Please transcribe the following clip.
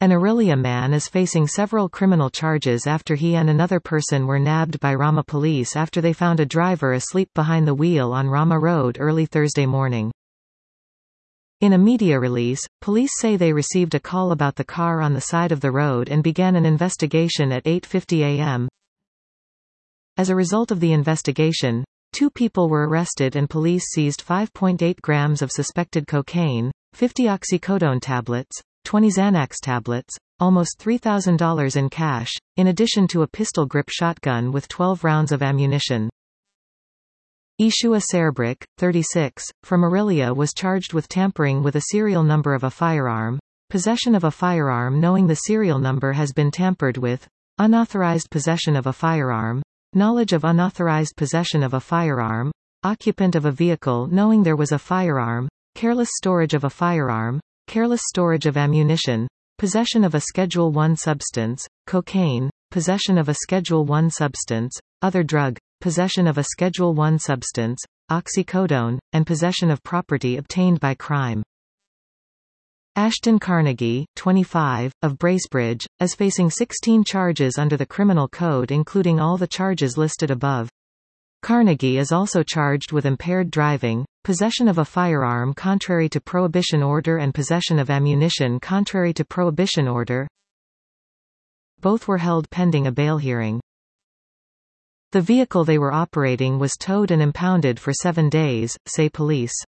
An Orillia man is facing several criminal charges after he and another person were nabbed by Rama police after they found a driver asleep behind the wheel on Rama Road early Thursday morning. In a media release, police say they received a call about the car on the side of the road and began an investigation at 8:50 a.m. As a result of the investigation, 2 people were arrested and police seized 5.8 grams of suspected cocaine, 50 oxycodone tablets, 20 Xanax tablets, almost $3,000 in cash, in addition to a pistol-grip shotgun with 12 rounds of ammunition. Ishua Serbrick, 36, from Orillia was charged with tampering with a serial number of a firearm, possession of a firearm knowing the serial number has been tampered with, unauthorized possession of a firearm, knowledge of unauthorized possession of a firearm, occupant of a vehicle knowing there was a firearm, careless storage of a firearm, careless storage of ammunition, possession of a Schedule I substance, cocaine, possession of a Schedule I substance, other drug, possession of a Schedule I substance, oxycodone, and possession of property obtained by crime. Ashton Carnegie, 25, of Bracebridge, is facing 16 charges under the Criminal Code including all the charges listed above. Carnegie is also charged with impaired driving, possession of a firearm contrary to prohibition order and possession of ammunition contrary to prohibition order. Both were held pending a bail hearing. The vehicle they were operating was towed and impounded for 7 days, say police.